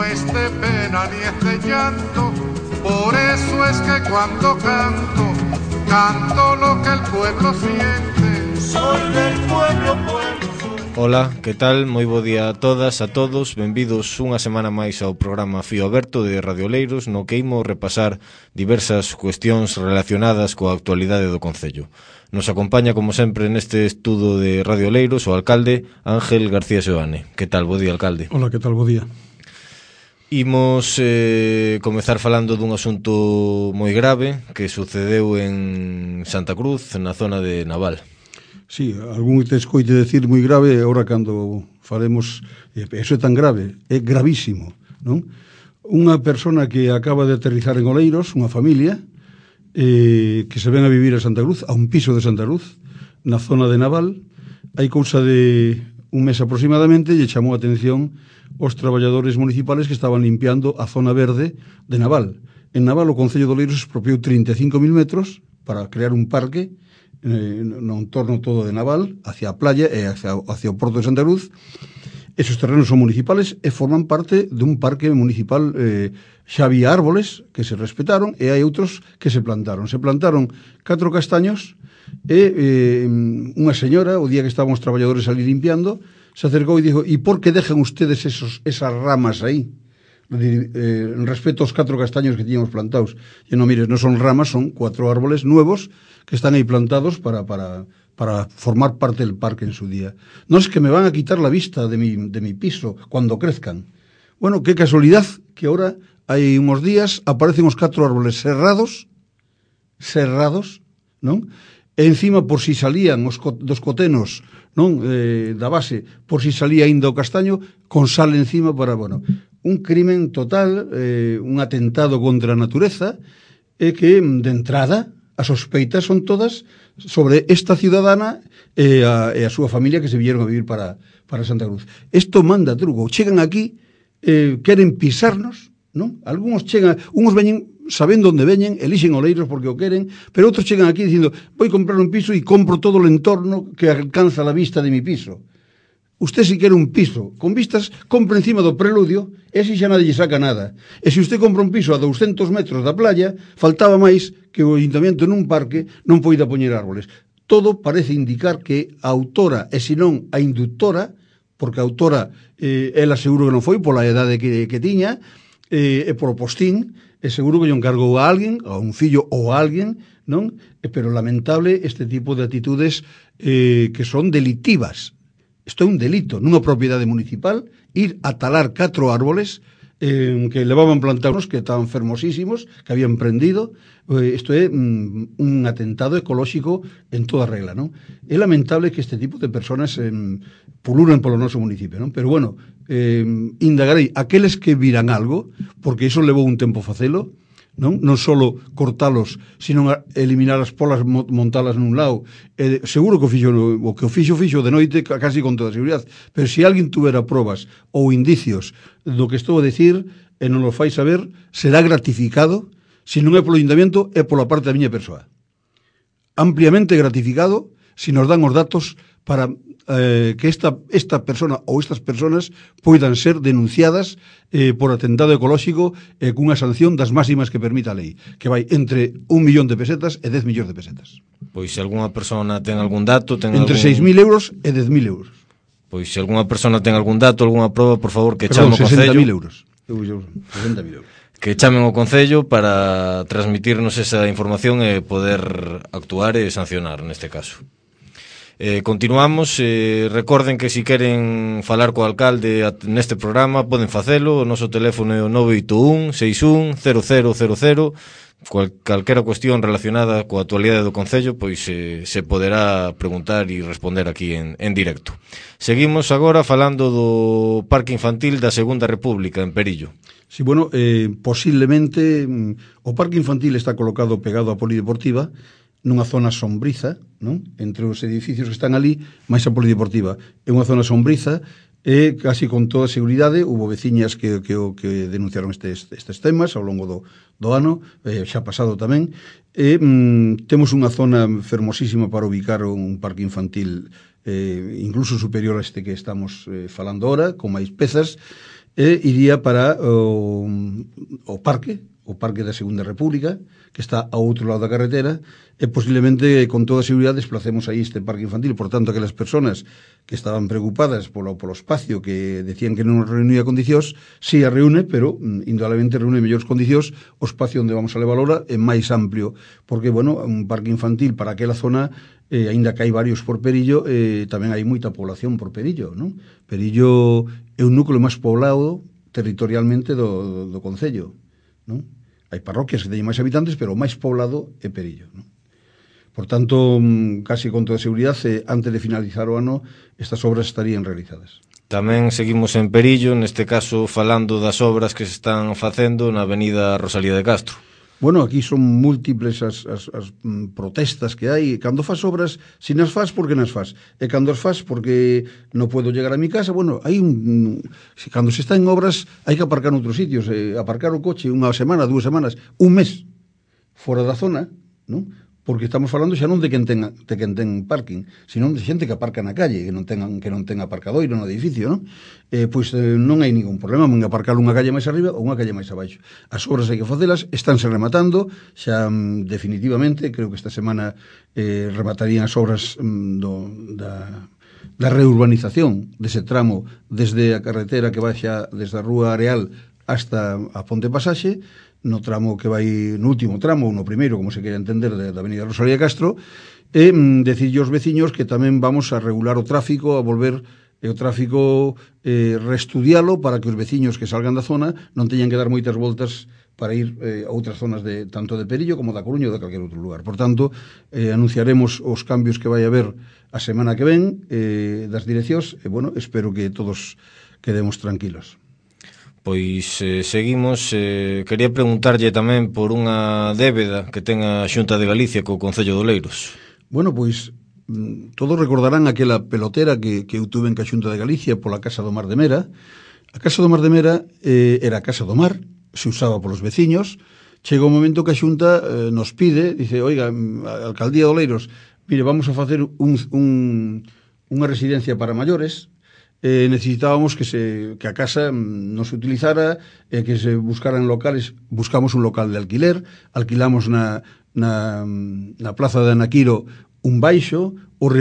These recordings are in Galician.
es de pena ni es de llanto, por eso es que cuando canto, canto lo que el pueblo siente. Soy del pueblo, pueblo. Ola, que tal? Moi bo día a todas, a todos. Benvidos unha semana máis ao programa Fío Aberto de Radio Oleiros, no que imos repasar diversas cuestións relacionadas coa actualidade do Concello. Nos acompaña, como sempre, neste estudo de Radio Oleiros o alcalde Ángel García Seoane. Que tal? Bo día, alcalde. Ola, que tal? Bo día. Imos comezar falando dun asunto moi grave que sucedeu en Santa Cruz, na zona de Naval. Sí, algún te escoite decir moi grave, agora cando faremos, eso é tan grave, é gravísimo, non? Unha persona que acaba de aterrizar en Oleiros, unha familia, que se ven a vivir a Santa Cruz, a un piso de Santa Cruz, na zona de Naval, hai cousa de un mes aproximadamente, e chamou a atención os traballadores municipales que estaban limpiando a zona verde de Naval. En Naval, o Concello de Oleiros expropiou 35.000 metros para crear un parque no entorno todo de Naval, hacia a playa e hacia o porto de Santa Cruz. Esos terrenos son municipales e forman parte dun parque municipal. Xa había árboles que se respetaron e hai outros que se plantaron. Se plantaron 4 castaños e unha señora, o día que estábamos traballadores ali limpiando, se acercou e dixo: "E por que dejan ustedes esas ramas aí? En respecto aos 4 castaños que tiñamos plantados." E non, mires, non son ramas, son 4 árboles nuevos que están aí plantados para formar parte del parque en su día. No es que me van a quitar la vista de mi piso cuando crezcan. Bueno, qué casualidad que ahora hai unos días aparecen os 4 árboles cerrados, non? E encima, por si salían dos cotenos, non, da base, por si salía ainda o castaño, con sal encima para, bueno, un crimen total, un atentado contra a natureza, e que, de entrada, as sospeitas son todas sobre esta ciudadana e a súa familia que se vieron a vivir para Santa Cruz. Isto manda truco. Chegan aquí, queren pisarnos, non? Algúns chegan, uns veñen sabendo onde veñen, elixen Oleiros porque o queren, pero outros chegan aquí dicindo: "Vou comprar un piso e compro todo o entorno que alcanza la vista de mi piso." Usted, si quere un piso con vistas, compra encima do Preludio e así xa nadie lle saca nada. E se usted compra un piso a 200 metros da playa, faltaba máis que o Ayuntamiento nun parque non poida poñer árboles. Todo parece indicar que a autora, e senón a inductora, porque a autora, ela seguro que non foi pola edade que tiña, e polo postín, e seguro que lle encargou a alguén, a un fillo ou a alguén, non? Pero lamentable este tipo de actitudes que son delictivas. Isto é un delito nunha propiedade municipal, ir a talar 4 árboles que levaban plantados, que estaban fermosísimos, que habían prendido. Isto é un atentado ecolóxico en toda regla, non? É lamentable que este tipo de personas pululen polo noso municipio, non? Pero bueno, indagarei aqueles que viran algo, porque iso levou un tempo facelo, non só cortalos, sino eliminar as polas, montalas nun lado. Seguro que o que o fixo de noite casi con toda a seguridade, pero se alguén tuvera probas ou indicios do que estou a decir e non lo fai saber, será gratificado. Se non é polo Ayuntamiento, é pola parte da miña persoa, ampliamente gratificado se nos dan os datos para que esta persona ou estas personas poidan ser denunciadas por atentado ecolóxico cunha sanción das máximas que permita a lei, que vai entre 1 millón de pesetas e 10 millóns de pesetas. Pois se algunha persona ten algún dato, entre 6.000 euros e 10.000 euros. Pois se algunha persona ten algún dato, algunha proba, por favor, que chame ao Concello. 60.000 euros. 60.000 euros. Que chamen ao Concello para transmitirnos esa información e poder actuar e sancionar neste caso. Continuamos. Recorden que se queren falar co alcalde neste programa poden facelo. O noso teléfono é o 981 61 0000. Calquera cuestión relacionada coa actualidade do Concello, pois se poderá preguntar e responder aquí en directo. Seguimos agora falando do Parque Infantil da Segunda República en Perillo. Sí, bueno, posiblemente o Parque Infantil está colocado pegado á Polideportiva, nunha zona sombriza, non? Entre os edificios que están ali, máis a Polideportiva. É unha zona sombriza e casi con toda a seguridade houve veciñas que denunciaron estes temas ao longo do ano, xa pasado tamén. Temos unha zona fermosísima para ubicar un parque infantil incluso superior a este que estamos falando ahora, con máis pezas. iría para o parque da Segunda República, que está ao outro lado da carretera, e posiblemente con toda a seguridade desplacemos aí este parque infantil. Por tanto, aquelas persoas que estaban preocupadas polo espacio, que decían que non reunía condicións, sí a reúne, pero indudablemente reúne mellores condicións. O espacio onde vamos a levar ahora é máis amplio, porque, bueno, un parque infantil para aquela zona, aínda que hai varios por Perillo, tamén hai moita población por Perillo, non? Perillo é un núcleo máis poblado territorialmente do concello, non? Hai parroquias que teñen máis habitantes, pero o máis poblado é Perillo, non? Por tanto, casi con toda seguridade, antes de finalizar o ano, estas obras estarían realizadas. Tamén seguimos en Perillo, neste caso falando das obras que se están facendo na avenida Rosalía de Castro. Bueno, aquí son múltiples as protestas que hai. Cando faz obras, si nas faz, porque nas faz? E cando as faz, porque non podo llegar a mi casa. Bueno, hai cando se está en obras, hai que aparcar noutros sitios. Aparcar o coche unha semana, 2 semanas, un mes fora da zona, non? Porque estamos falando xa non de quen ten parking, senón de xente que aparca na calle, que non ten aparcadoiro no edificio, non? Pois non hai ningún problema en aparcar unha calle máis arriba ou unha calle máis abaixo. As obras hai que facelas, estánse rematando, xa definitivamente, creo que esta semana rematarían as obras da reurbanización dese tramo desde a carretera que baixa desde a Rúa Areal hasta a Ponte Pasaxe, no tramo que vai, no último tramo, ou no primeiro, como se queira entender, da avenida Rosalía de Castro, e decirlle aos veciños que tamén vamos a regular o tráfico, a volver o tráfico, reestudialo para que os veciños que salgan da zona non teñan que dar moitas voltas para ir a outras zonas tanto de Perillo como da Coruña ou de calquer outro lugar. Por tanto, anunciaremos os cambios que vai haber a semana que ven das direccións, e, bueno, espero que todos quedemos tranquilos. Pois seguimos, quería preguntarlle tamén por unha débeda que ten a Xunta de Galicia co Concello de Oleiros. Bueno, pois todos recordarán aquela pelotera que eu tuve en a Xunta de Galicia pola Casa do Mar de Mera. A Casa do Mar de Mera era a Casa do Mar, se usaba polos veciños. Chega un momento que a Xunta nos pide, dice, oiga, a Alcaldía de Oleiros, mire, vamos a facer unha residencia para maiores. Necesitábamos que a casa non se utilizara, que se buscaran locales. Buscamos un local de alquiler, alquilamos na plaza de Anaquiro un baixo,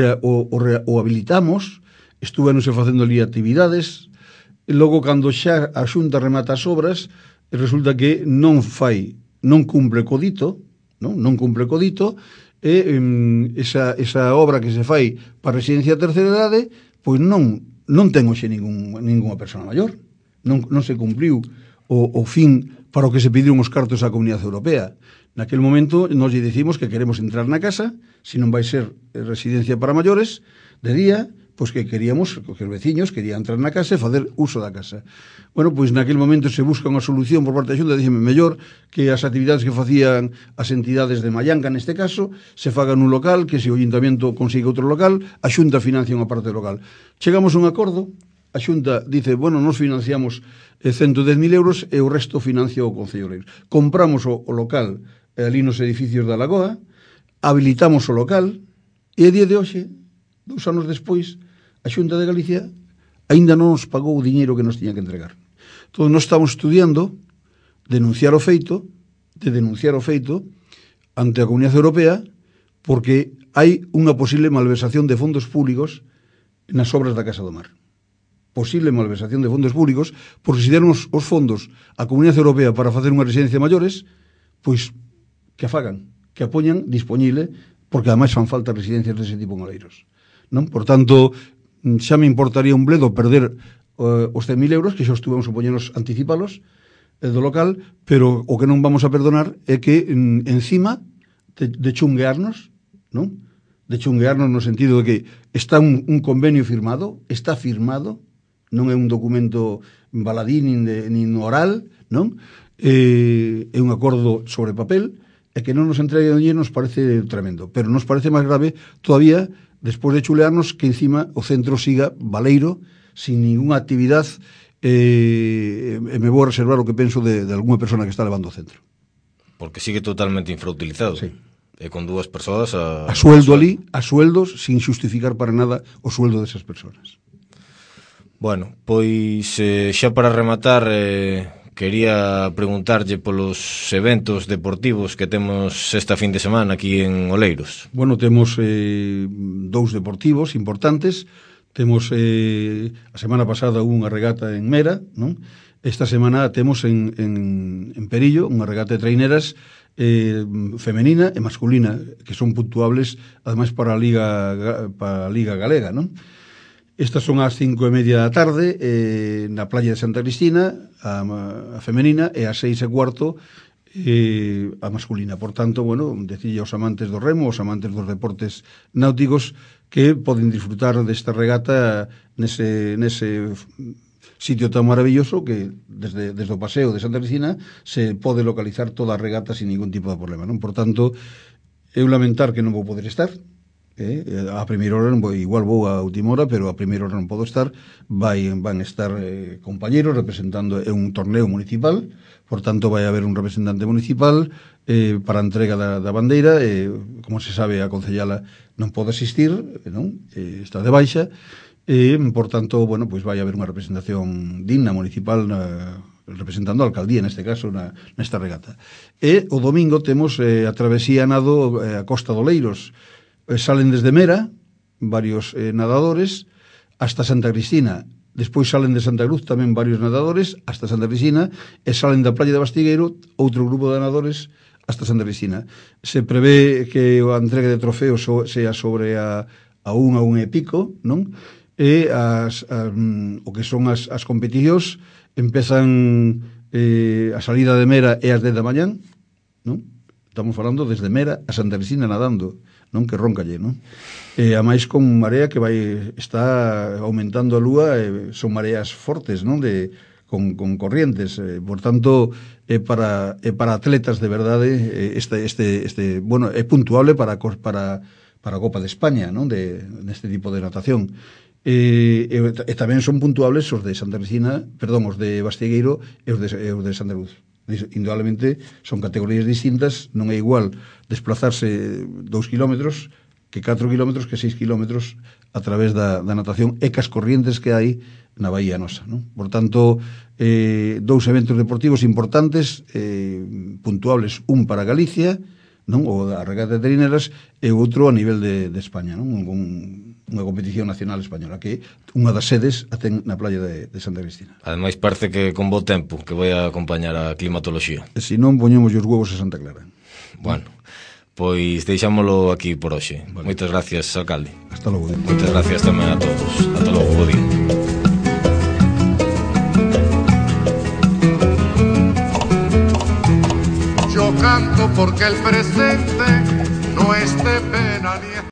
o habilitamos, estúvenose facendo ali actividades, e logo cando xa a Xunta remata as obras, resulta que non cumple co dito, non cumple co dito, e esa obra que se fai para residencia de terceira idade, pois non ten hoxe ningunha persona maior. Non se cumpriu o fin para o que se pediron os cartos á Comunidade Europea. Naquel momento nos lle dicimos que queremos entrar na casa, se non vai ser residencia para maiores, de día, pois que queríamos, que os veciños querían entrar na casa e facer uso da casa. Bueno, pois naquel momento se busca unha solución por parte da Xunta, dixeme, mellor que as actividades que facían as entidades de Mallanca, neste caso, se fagan nun local, que se o Ayuntamento consiga outro local, a Xunta financia unha parte do local. Chegamos a un acordo, a Xunta dice, bueno, nos financiamos 110.000 euros e o resto financia o Concello de Oleiros. Compramos o local ali nos edificios da Lagoa, habilitamos o local, e a día de hoxe, 2 anos despois, a Xunta de Galicia aínda non nos pagou o diñeiro que nos tiña que entregar. Entón, nós estamos estudiando denunciar o feito ante a Comunidade Europea, porque hai unha posible malversación de fondos públicos nas obras da Casa do Mar. Posible malversación de fondos públicos, porque se deron os fondos á Comunidade Europea para facer unha residencia de maiores, pois que a fagan, que a poñan disponible, porque ademais fan falta residencias dese tipo en Oleiros. Non? Por tanto, xa me importaría un bledo perder os 100.000 euros, que xa estuvemos a poñernos anticipalos do local, pero o que non vamos a perdonar é que encima de chunguearnos, non? De chunguearnos no sentido de que está un convenio firmado, está firmado, non é un documento baladí nin oral, non? É un acordo sobre papel, e que non nos entregue o dinheiro nos parece tremendo, pero nos parece máis grave todavía, despois de chulearnos, que encima o centro siga baleiro, sin ninguna actividade, e me vou a reservar o que penso de alguna persona que está levando o centro. Porque sigue totalmente infrautilizado. Sí. E con 2 persoas a sueldo ali, a sueldos, sin justificar para nada o sueldo desas persoas. Bueno, pois xa para rematar, quería preguntarlle polos eventos deportivos que temos esta fin de semana aquí en Oleiros. Bueno, temos dous deportivos importantes. Temos a semana pasada unha regata en Mera, non? Esta semana temos en Perillo unha regata de traineras femenina e masculina, que son puntuables ademais para a Liga Galega, non? Estas son as 5:30 da tarde na playa de Santa Cristina, a femenina, e as 6:15 a masculina. Por tanto, bueno, decille aos amantes do remo, aos amantes dos deportes náuticos, que poden disfrutar desta regata nese sitio tan maravilloso que desde o paseo de Santa Cristina se pode localizar toda a regata sin ningún tipo de problema, non? Por tanto, eu lamentar que non vou poder estar, a primeira hora igual vou a última hora, pero a primeira hora non podo estar. Van estar compañeros representando un torneo municipal, por tanto vai haber un representante municipal para a entrega da bandeira. Como se sabe, a concellala non pode asistir, non? Está de baixa, por tanto, bueno, pois vai haber unha representación digna municipal representando a alcaldía, neste caso, nesta regata. E o domingo temos a travesía nado a Costa do Oleiros. Salen desde Mera varios nadadores hasta Santa Cristina, despois salen de Santa Cruz tamén varios nadadores hasta Santa Cristina, e salen da playa de Bastigueiro outro grupo de nadadores hasta Santa Cristina. Se prevé que a entrega de trofeos sea sobre a 1 e pico, non? E o que son as competicións empezan a salida de Mera é ás 10 da mañán, non? Estamos falando desde Mera a Santa Cristina nadando, non? Que roncalle, non? A máis con marea que está aumentando a lúa, son mareas fortes, non? Con corrientes, por tanto para atletas de verdade bueno, é puntuable para a Copa de España, non? Neste tipo de natación. E tamén son puntuables os de Santa Cristina, perdón, os de Bastigueiro e os de Santa Cruz. Indudablemente son categorías distintas, non é igual desplazarse 2 kilómetros que 4 kilómetros que 6 kilómetros a través da natación e cas corrientes que hai na Bahía Nosa, non? Por tanto, dous eventos deportivos importantes, puntuables, un para Galicia, non? O da regata de trineras, e outro a nivel de España, non? Unha competición nacional española, que unha das sedes a ten na playa de Santa Cristina. Ademais, parece que con bo tempo, que vai a acompañar a climatoloxía. E se non, poñemos os huevos a Santa Clara. Bueno, pois deixámolo aquí por hoxe. Vale. Moitas gracias, alcalde. Hasta logo. Moitas gracias tamén a todos. Hasta logo, bo día. Yo canto porque el presente no es de pena ni